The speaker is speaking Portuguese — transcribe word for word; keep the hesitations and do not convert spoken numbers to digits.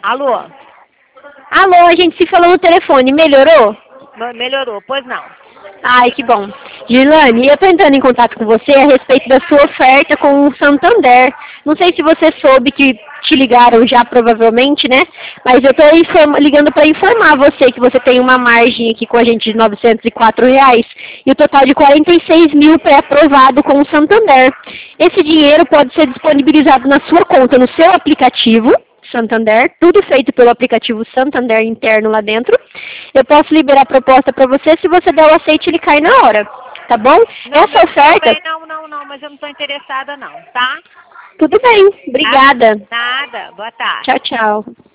Alô? Alô, a gente se falou no telefone, melhorou? Melhorou, pois não. Ai, que bom. Girlane, eu tô entrando em contato com você a respeito da sua oferta com o Santander. Não sei se você soube que te ligaram já, provavelmente, né? Mas eu tô ligando para informar você que você tem uma margem aqui com a gente de novecentos e quatro reais e o total de quarenta e seis mil pré-aprovado com o Santander. Esse dinheiro pode ser disponibilizado na sua conta, no seu aplicativo Santander, tudo feito pelo aplicativo Santander interno lá dentro. Eu posso liberar a proposta para você, se você der o aceite, ele cai na hora, tá bom? Não, Essa oferta... Não, não, não, mas eu não estou interessada não, tá? Tudo bem, obrigada. Nada, boa tarde. Tchau, tchau.